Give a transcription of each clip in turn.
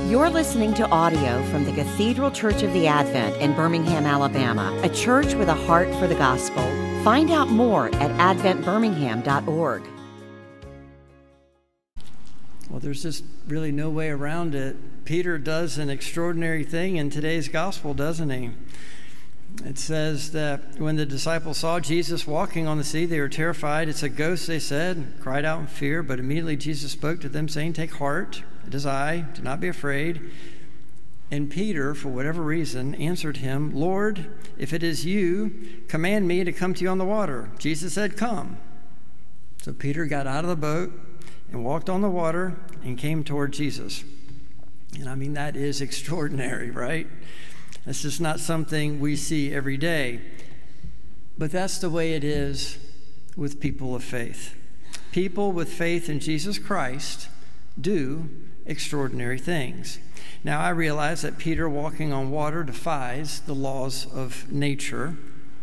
You're listening to audio from the Cathedral Church of the Advent in Birmingham, Alabama, a church with a heart for the gospel. Find out more at adventbirmingham.org. Well, there's just really no way around it. Peter does an extraordinary thing in today's gospel, doesn't he? It says that when the disciples saw Jesus walking on the sea, they were terrified. It's a ghost, they said, cried out in fear. But immediately Jesus spoke to them, saying, "Take heart, it is I, do not be afraid." And Peter, for whatever reason, answered him, "Lord, if it is you, command me to come to you on the water." Jesus said, "Come." So Peter got out of the boat and walked on the water and came toward Jesus. And I mean, that is extraordinary, right? That's just not something we see every day. But that's the way it is with people of faith. People with faith in Jesus Christ do extraordinary things. Now, I realize that Peter walking on water defies the laws of nature.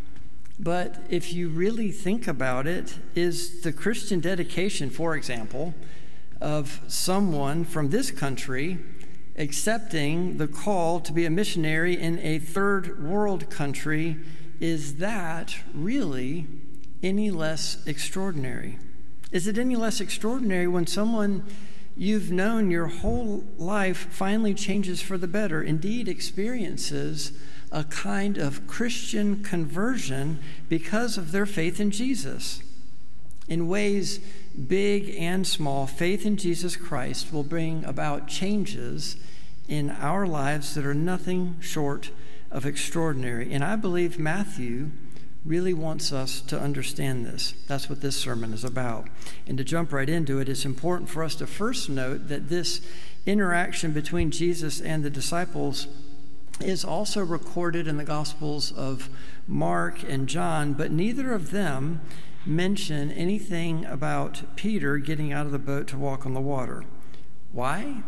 But if you really think about it, is the Christian dedication, for example, of someone from this country accepting the call to be a missionary in a third world country, is that really any less extraordinary? Is it any less extraordinary when someone you've known your whole life finally changes for the better, indeed experiences a kind of Christian conversion because of their faith in Jesus? In ways big and small, faith in Jesus Christ will bring about changes in our lives that are nothing short of extraordinary. And I believe Matthew really wants us to understand this. That's what this sermon is about. And to jump right into it, it's important for us to first note that this interaction between Jesus and the disciples is also recorded in the Gospels of Mark and John, but neither of them mention anything about Peter getting out of the boat to walk on the water. Why?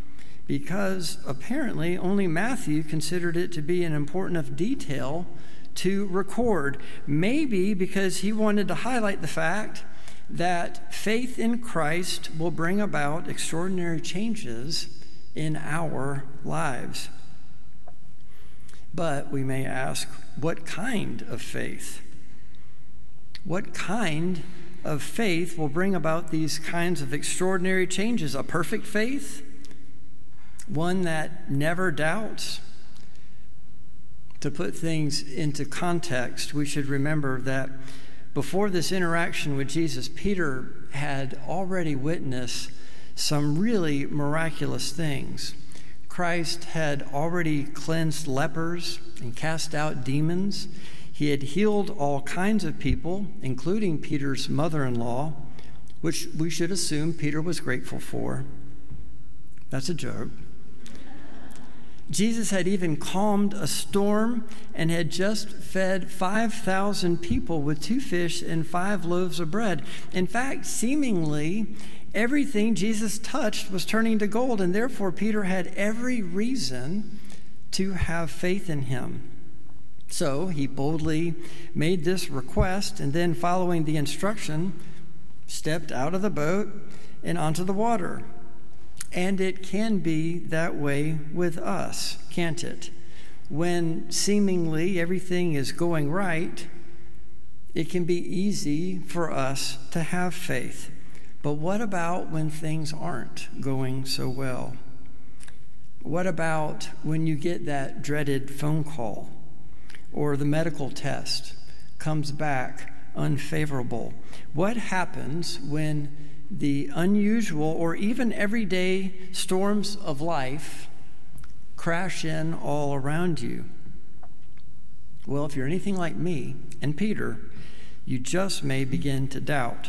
Because apparently only Matthew considered it to be an important enough detail to record. Maybe because he wanted to highlight the fact that faith in Christ will bring about extraordinary changes in our lives. But we may ask, what kind of faith? What kind of faith will bring about these kinds of extraordinary changes? A perfect faith? One that never doubts? To put things into context, we should remember that before this interaction with Jesus, Peter had already witnessed some really miraculous things. Christ had already cleansed lepers and cast out demons. He had healed all kinds of people, including Peter's mother-in-law, which we should assume Peter was grateful for. That's a joke. Jesus had even calmed a storm and had just fed 5,000 people with 2 fish and 5 loaves of bread. In fact, seemingly, everything Jesus touched was turning to gold, and therefore Peter had every reason to have faith in him. So he boldly made this request, and then following the instruction, stepped out of the boat and onto the water. And it can be that way with us, can't it? When seemingly everything is going right, it can be easy for us to have faith. But what about when things aren't going so well? What about when you get that dreaded phone call, or the medical test comes back unfavorable? What happens when the unusual or even everyday storms of life crash in all around you? Well, if you're anything like me and Peter, you just may begin to doubt.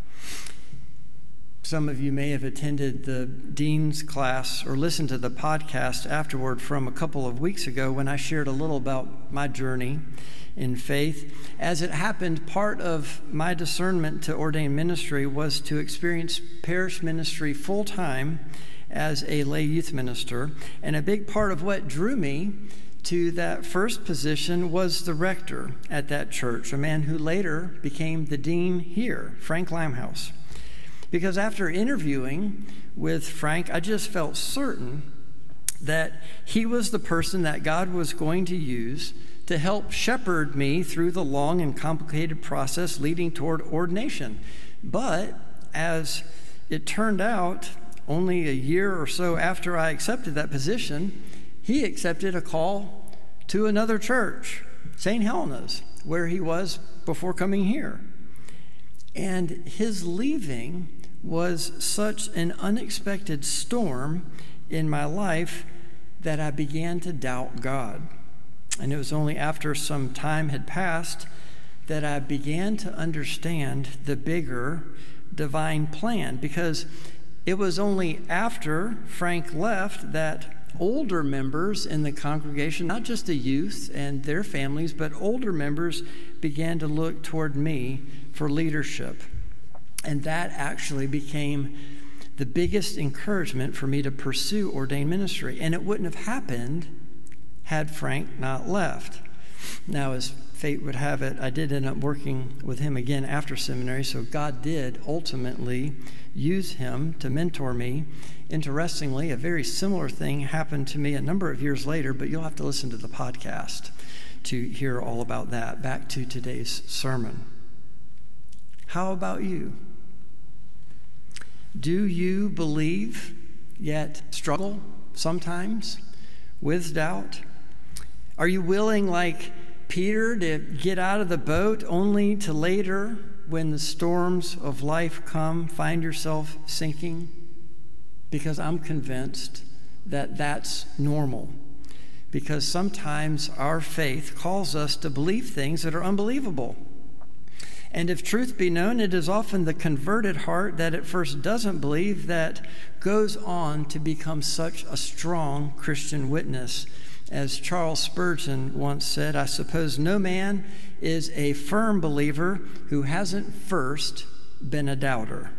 Some of you may have attended the Dean's class or listened to the podcast afterward from a couple of weeks ago when I shared a little about my journey in faith. As it happened, part of my discernment to ordain ministry was to experience parish ministry full-time as a lay youth minister. And a big part of what drew me to that first position was the rector at that church, a man who later became the dean here, Frank Limehouse. Because after interviewing with Frank, I just felt certain that he was the person that God was going to use to help shepherd me through the long and complicated process leading toward ordination. But as it turned out, only a year or so after I accepted that position, he accepted a call to another church, St. Helena's, where he was before coming here. And his leaving was such an unexpected storm in my life that I began to doubt God. And it was only after some time had passed that I began to understand the bigger divine plan, because it was only after Frank left that older members in the congregation, not just the youth and their families, but older members began to look toward me for leadership. And that actually became the biggest encouragement for me to pursue ordained ministry. And it wouldn't have happened had Frank not left. Now, as fate would have it, I did end up working with him again after seminary, so God did ultimately use him to mentor me. Interestingly, a very similar thing happened to me a number of years later, but you'll have to listen to the podcast to hear all about that. Back to today's sermon. How about you? Do you believe, yet struggle sometimes with doubt? Are you willing, like Peter, to get out of the boat only to later, when the storms of life come, find yourself sinking? Because I'm convinced that that's normal. Because sometimes our faith calls us to believe things that are unbelievable. And if truth be known, it is often the converted heart that at first doesn't believe that goes on to become such a strong Christian witness. As Charles Spurgeon once said, I suppose no man is a firm believer who hasn't first been a doubter.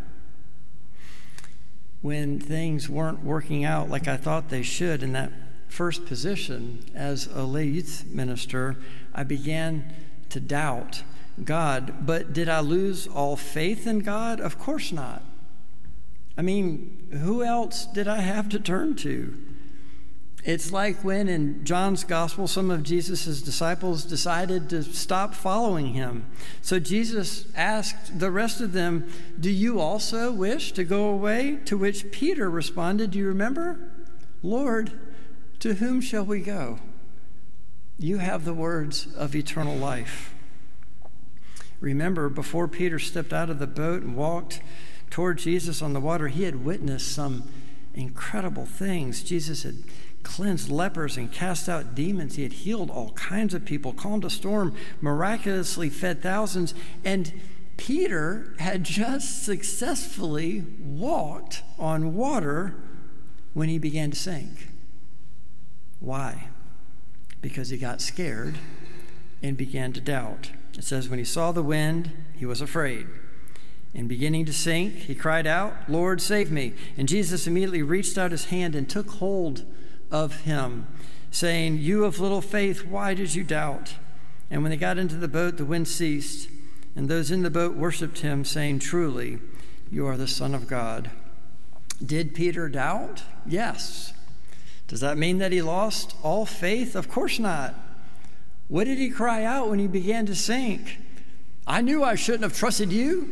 When things weren't working out like I thought they should in that first position as a lay youth minister, I began to doubt God. But did I lose all faith in God? Of course not. I mean, who else did I have to turn to? It's like when in John's gospel, some of Jesus' disciples decided to stop following him. So Jesus asked the rest of them, do you also wish to go away? To which Peter responded, do you remember? Lord, to whom shall we go? You have the words of eternal life. Remember, before Peter stepped out of the boat and walked toward Jesus on the water, he had witnessed some incredible things. Jesus had cleansed lepers and cast out demons. He had healed all kinds of people, calmed a storm, miraculously fed thousands. And Peter had just successfully walked on water when he began to sink. Why? Because he got scared and began to doubt. It says, when he saw the wind, he was afraid. And beginning to sink, he cried out, Lord, save me. And Jesus immediately reached out his hand and took hold of him, saying, you of little faith, why did you doubt? And when they got into the boat, the wind ceased, and those in the boat worshiped him, saying, truly, you are the Son of God. Did Peter doubt? Yes. Does that mean that he lost all faith? Of course not. What did he cry out when he began to sink? I knew I shouldn't have trusted you.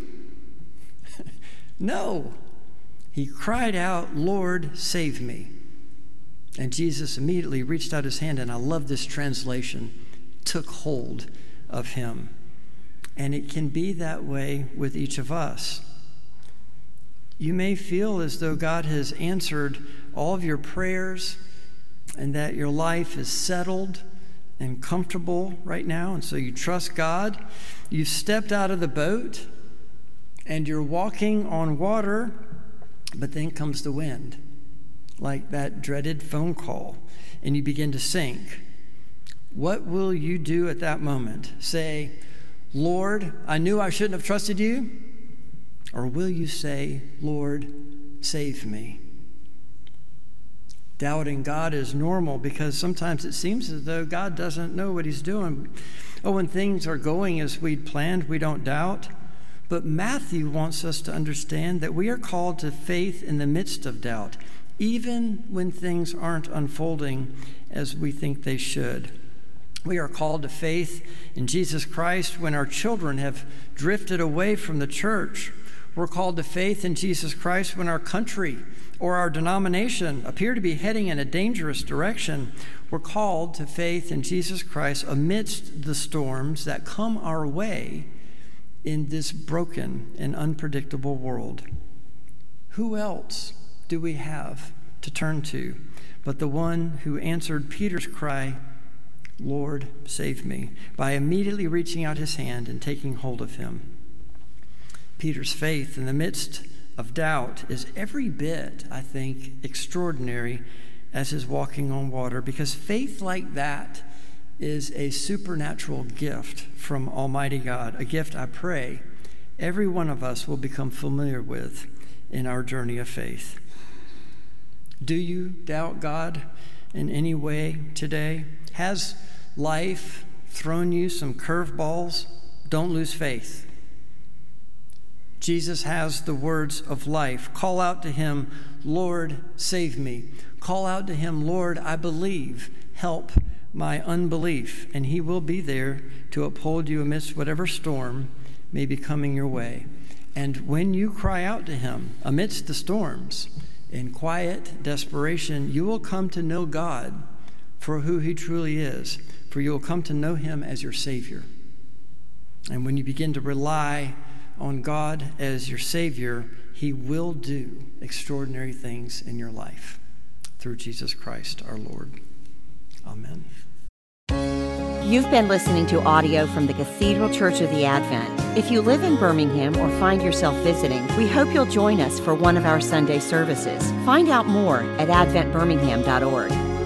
No. He cried out, Lord, save me. And Jesus immediately reached out his hand, and I love this translation, took hold of him. And it can be that way with each of us. You may feel as though God has answered all of your prayers and that your life is settled and comfortable right now, and so you trust God. You've stepped out of the boat, and you're walking on water, but then comes the wind, like that dreaded phone call, and you begin to sink. What will you do at that moment? Say, Lord, I knew I shouldn't have trusted you? Or will you say, Lord, save me? Doubting God is normal because sometimes it seems as though God doesn't know what he's doing. Oh, when things are going as we'd planned, we don't doubt. But Matthew wants us to understand that we are called to faith in the midst of doubt. even when things aren't unfolding as we think they should. We are called to faith in Jesus Christ when our children have drifted away from the church. We're called to faith in Jesus Christ when our country or our denomination appear to be heading in a dangerous direction. We're called to faith in Jesus Christ amidst the storms that come our way in this broken and unpredictable world. Who else do we have to turn to but the one who answered Peter's cry, "Lord, save me," by immediately reaching out his hand and taking hold of him? Peter's faith in the midst of doubt is every bit, I think, extraordinary as his walking on water, because faith like that is a supernatural gift from Almighty God, a gift I pray every one of us will become familiar with in our journey of faith. Do you doubt God in any way today? Has life thrown you some curveballs? Don't lose faith. Jesus has the words of life. Call out to him, "Lord, save me." Call out to him, "Lord, I believe. Help my unbelief." And he will be there to uphold you amidst whatever storm may be coming your way. And when you cry out to him amidst the storms, in quiet desperation, you will come to know God for who he truly is, for you will come to know him as your Savior. And when you begin to rely on God as your Savior, he will do extraordinary things in your life through Jesus Christ our Lord. Amen. You've been listening to audio from the Cathedral Church of the Advent. If you live in Birmingham or find yourself visiting, we hope you'll join us for one of our Sunday services. Find out more at adventbirmingham.org.